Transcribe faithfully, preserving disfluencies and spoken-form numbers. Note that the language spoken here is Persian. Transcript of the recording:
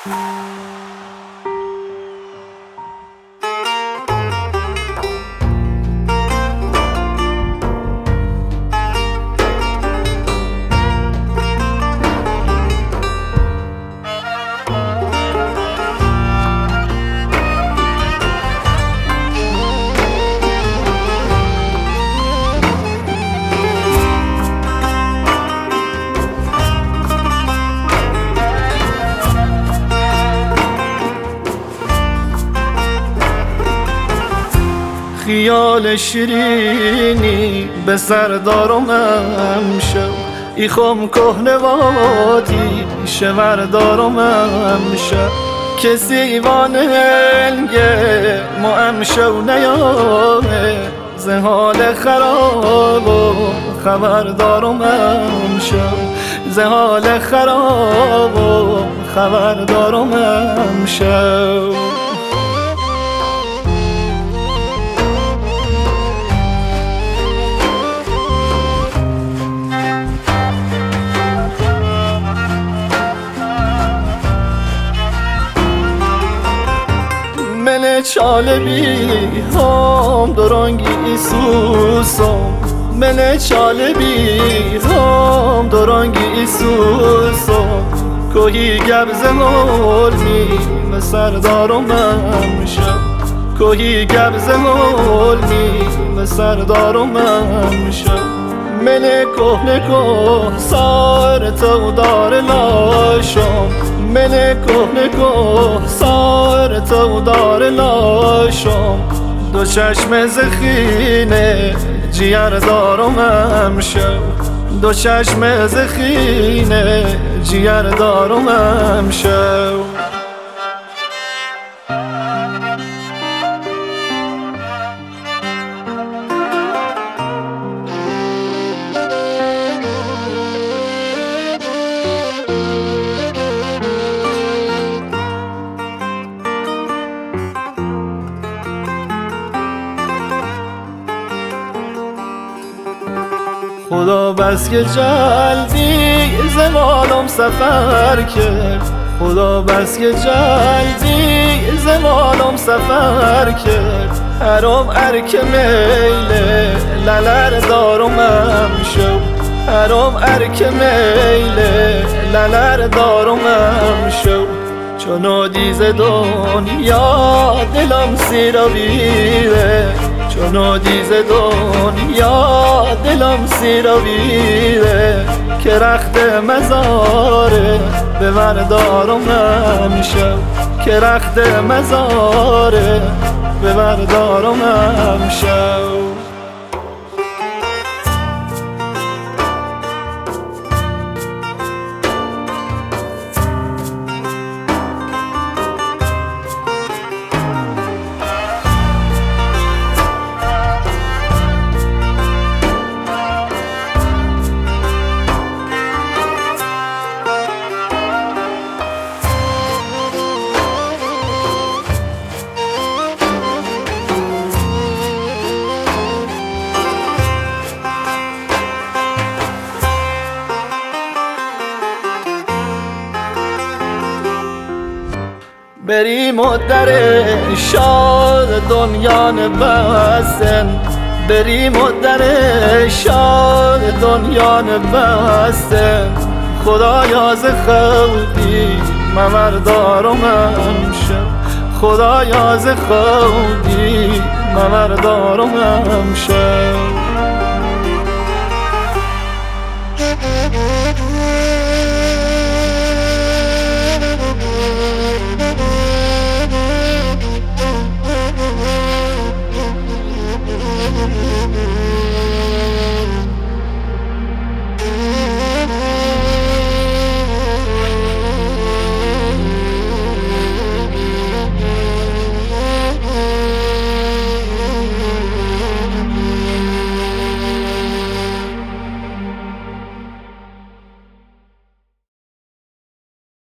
خیال شیرینی به سر دارم امشب، ایخم کهنواتی شور دارم امشب. کسی وانلگه ما امشو نیامه، زه حال خراب و خبر دارم امشب. زه حال خراب و خبر دارم امشب. من چاله بی هم درانگی سوسم، من چاله بی هم درانگی سوسم. کوهی گبز مولمی مسر دارم امشب، کوهی گبز مولمی مسر دارم امشب. من کهنه که سار تو دار لاشم، من کهنه که سار تو دار لاشم. دو چشم زخینه جیر دارم امشب، دو چشم زخینه جیر دارم امشب. خدا بس که جلدی زمانم سفر کرد، خدا بس که جلدی زمانم سفر کرد. هرم ارک میله للر دارم امشب، هرم ارک میله للر دارم امشب. چون دیز دنیا دلم سیرا بیره، چون دیز دنیا دلم سیرا بیره. که رخت مزاره ببر دارم امشب، که رخت مزاره ببر دارم امشب. بریم و در شاد دنیا نبستن، بریم و در شاد دنیا نبستن. خدایا ز خودی ممر دارم امشب، خدایا ز خودی ممر دارم امشب.